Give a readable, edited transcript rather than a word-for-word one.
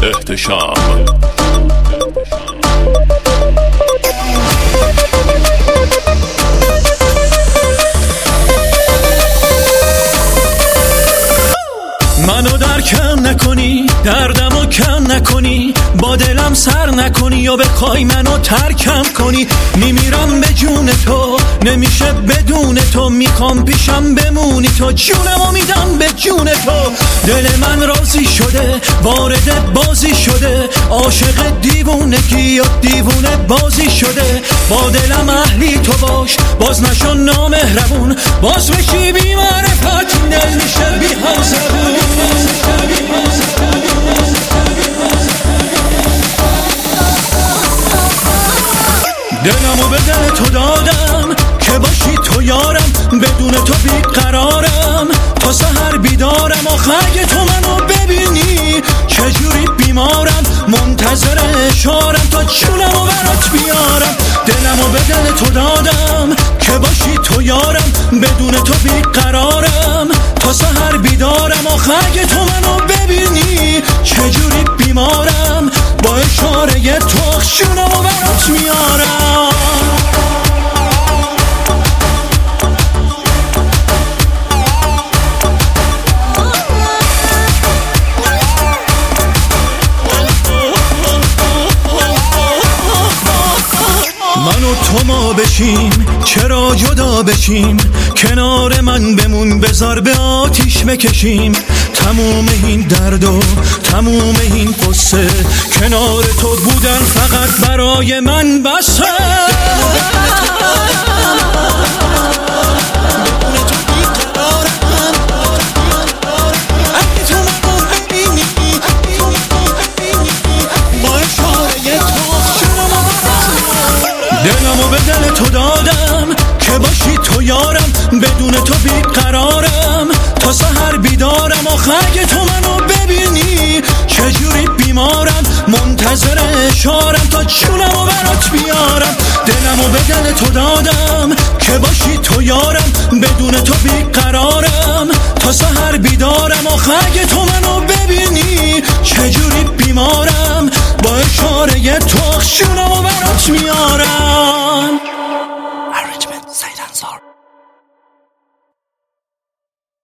احتشام. منو درکم نکنی، دردمو کم نکنی، با دلم سر نکنی یا بخوای منو ترکم کنی. میمیرم به جون تو، نمیشه بدون تو، میخوام پیشم بمونی تو، جونمو میدم به جون تو. دل من راضی شده، وارد بازی شده، عاشق دیوونگی یا دیوونه بازی شده. با دلم اهلی تو باش، باز نشو نامهربون، باز بشی بی معرفت، دل میشه بی حوصله. دلمو به دل تو دادم که باشی تو یارم، بدون تو بیقرارم، تا سحر بیدارم. آخه اگه تو منو ببینی چجوری بیمارم، منتظر اشارم تا جونمو برات بیارم. دلمو به دل تو دادم که باشی تو یارم، بدون تو بیقرارم، تا سحر بیدارم. آخه اگه تو منو ببینی چجوری بیمارم، با اشاره تو جونمو برات میارم. من و تو ما بشیم، چرا جدا بشیم، کنار من بمون، بذار به آتیش بکشیم. تموم این درد و تموم این قصه، کنار تو بودن فقط برای من بسه. دلمو به دل تو دادم که باشی تو یارم، بدون تو بیقرارم، تا سحر بیدارم. آخه اگه تو منو ببینی چجوری بیمارم، منتظر اشارم تا جونمو برات بیارم. دلمو به دل تو دادم که باشی تو یارم، بدون تو بیقرارم، تا سحر بیدارم. آخه اگه تو منو ببینی چجوری بیمارم، با اشاره تو جونمو برات میارم.